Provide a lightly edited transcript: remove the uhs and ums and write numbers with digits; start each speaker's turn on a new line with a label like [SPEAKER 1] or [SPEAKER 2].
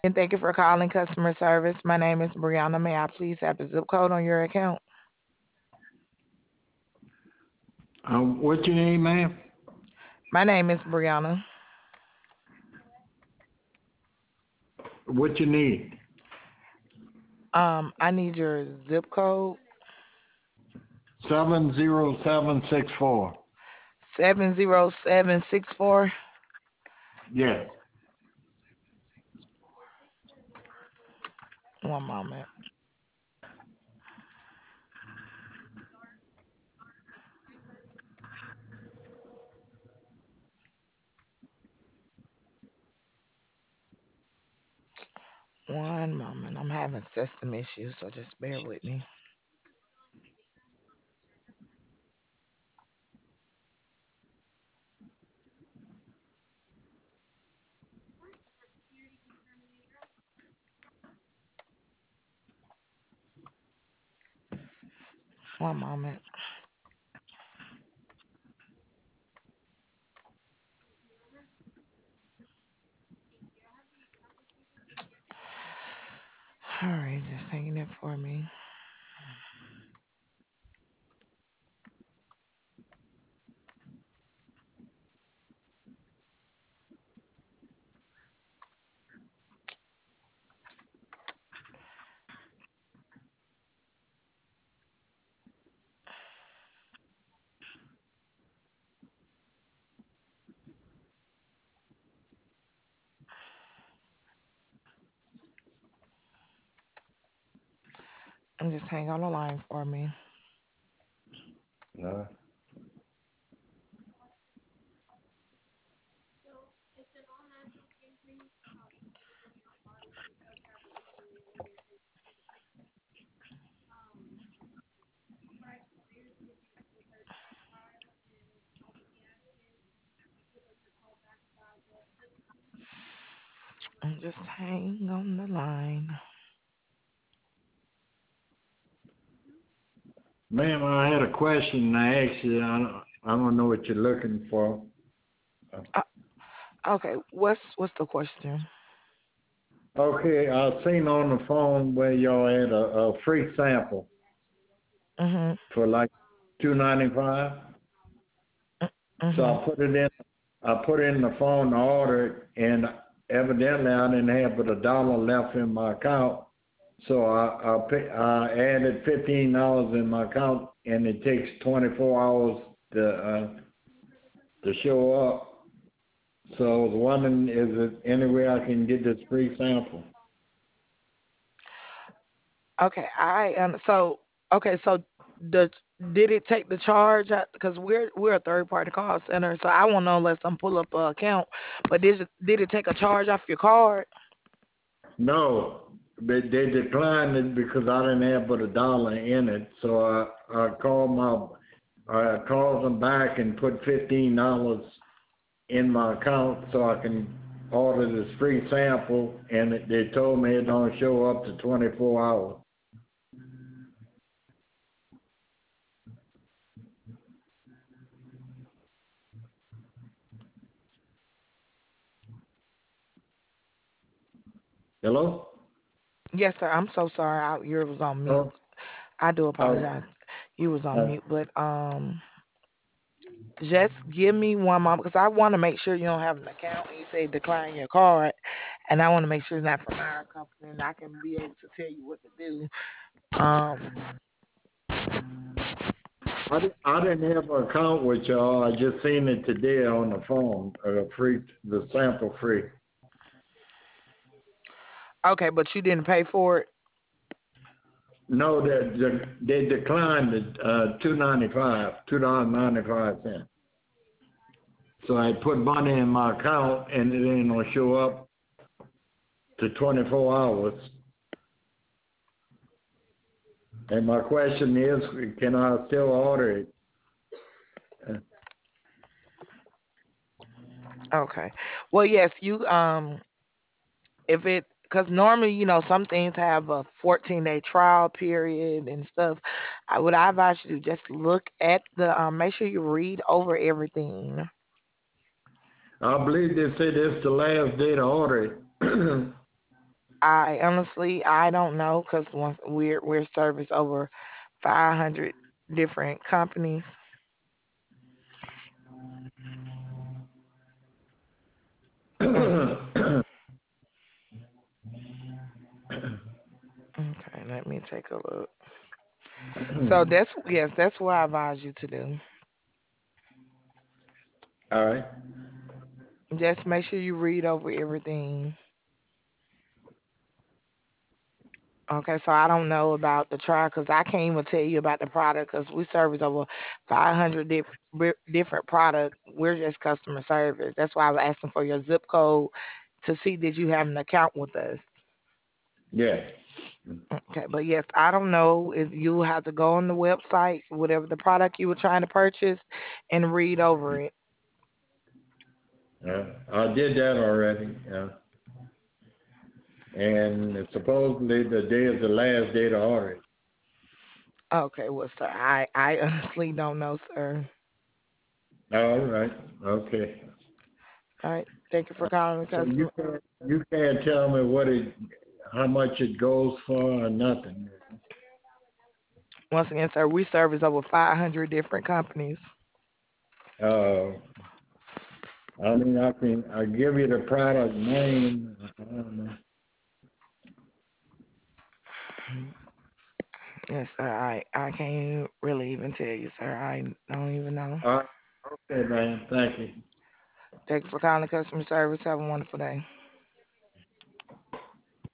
[SPEAKER 1] And thank you for calling customer service. My name is Brianna. May I please have the zip code on your account?
[SPEAKER 2] What's your name, ma'am?
[SPEAKER 1] My name is Brianna.
[SPEAKER 2] What you need?
[SPEAKER 1] I need your zip code
[SPEAKER 2] 70764.
[SPEAKER 1] 70764.
[SPEAKER 2] Yes.
[SPEAKER 1] One moment. One moment. I'm having system issues, so just bear with me. One moment. All right, just hanging it for me. And just hang on the line for me.
[SPEAKER 2] No.
[SPEAKER 1] And just hang on the line.
[SPEAKER 2] Ma'am, I had a question I asked you. I don't know what you're looking for.
[SPEAKER 1] Uh, okay, what's the question?
[SPEAKER 2] Okay, I seen on the phone where y'all had a free sample
[SPEAKER 1] Mhm.
[SPEAKER 2] for like 295. So
[SPEAKER 1] Mhm.
[SPEAKER 2] I put in the phone to order it, and evidently I didn't have but $1 left in my account. So I added $15 in my account, and it takes 24 hours to show up. So I was wondering, is it any way I can get this free sample?
[SPEAKER 1] Okay, so okay, so the did it take the charge? Because we're a third party call center, so I won't know unless I'm pull up a account. But did it take a charge off your card?
[SPEAKER 2] No, they declined it because I didn't have but $1 in it. So I called them back and put $15 in my account so I can order this free sample, and they told me it don't show up to 24 hours. Hello?
[SPEAKER 1] Yes, sir. I'm so sorry. You was on mute.
[SPEAKER 2] Oh,
[SPEAKER 1] I do
[SPEAKER 2] oh,
[SPEAKER 1] apologize. You was on
[SPEAKER 2] uh,
[SPEAKER 1] mute, but just give me one moment because I want to make sure you don't have an account. And you say decline your card, and I want to make sure it's not from our company, and I can be able to tell you what to do. Um,
[SPEAKER 2] I didn't have an account with y'all. I just seen it today on the phone. The sample free.
[SPEAKER 1] okay, but you didn't pay for it.
[SPEAKER 2] No, they declined it, 295, $2.95. So I put money in my account, and it ain't gonna show up to 24 hours. And my question is, can I still order it? Uh,
[SPEAKER 1] Okay. Well, yes, you if it because normally some things have a 14-day trial period and stuff. I advise you to just look at the make sure you read over everything.
[SPEAKER 2] I believe they said it's the last day to order it.
[SPEAKER 1] I don't know because once we're service over 500 different companies. Mm, okay, let me take a look. So that's yes, that's what I advise you to do.
[SPEAKER 2] All right.
[SPEAKER 1] Just make sure you read over everything. Okay, so I don't know about the trial because I can't even tell you about the product because we service over 500 different product. We're just customer service. That's why I was asking for your zip code to see that you have an account with us.
[SPEAKER 2] Yeah.
[SPEAKER 1] Okay, but yes, I don't know if you have to go on the website, whatever the product you were trying to purchase, and read over it.
[SPEAKER 2] I did that already. And supposedly the day is the last day to order it.
[SPEAKER 1] Okay, well, sir, I honestly don't know, sir.
[SPEAKER 2] All right. Okay.
[SPEAKER 1] All right, thank you for calling the
[SPEAKER 2] So you
[SPEAKER 1] customer.
[SPEAKER 2] can't tell me how much it goes for or nothing.
[SPEAKER 1] Once again, sir, we service over 500 different companies.
[SPEAKER 2] Uh, I mean, I give you the product name. I don't know.
[SPEAKER 1] Yes, sir, I can't really even tell you, sir. I don't even know.
[SPEAKER 2] All right. Okay, man. Thank you.
[SPEAKER 1] Thank you for calling customer service. Have a wonderful day.